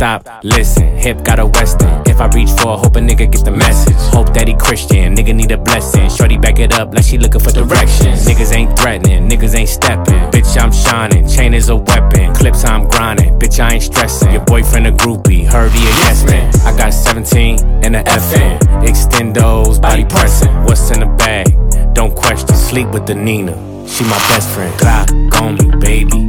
stop, listen. Hip got a western. If I reach for, hope a nigga get the message. Hope that he Christian, nigga need a blessing. Shorty back it up like she looking for directions. Niggas ain't threatening, niggas ain't stepping. Bitch, I'm shining, chain is a weapon. Clips, I'm grinding, bitch, I ain't stressing. Your boyfriend a groupie, heard he a yes man. I got 17 and a FN. Extendos, body pressing. What's in the bag? Don't question, sleep with the Nina. She my best friend. Glock on me, baby.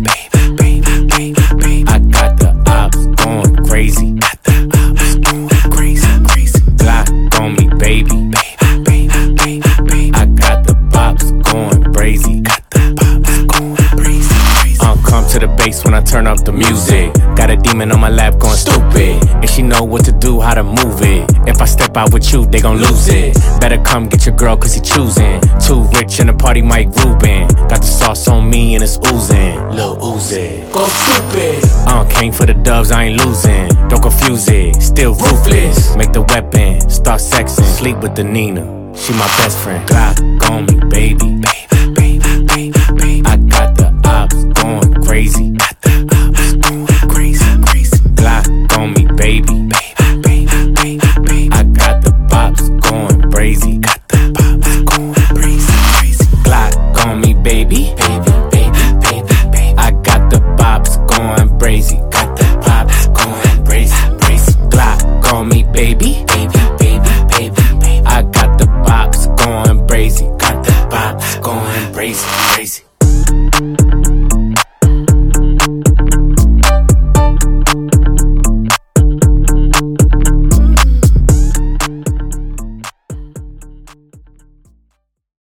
I got the ops going crazy. Glock on me, baby. I got the bops going crazy. Come to the bass when I turn up the music. Got a demon on my lap going stupid, and she know what to do, how to move it. If I step out with you, they gon' lose it. Better come get your girl cause he choosing. Too rich in the party, Mike Rubin. Got the sauce on me and it's oozing. Lil Uzi, go stupid. Came for the dubs, I ain't losing. Don't confuse it, still ruthless. Make the weapon, start sexing. Sleep with the Nina, she my best friend. Glock on me, baby. I got the ops going crazy.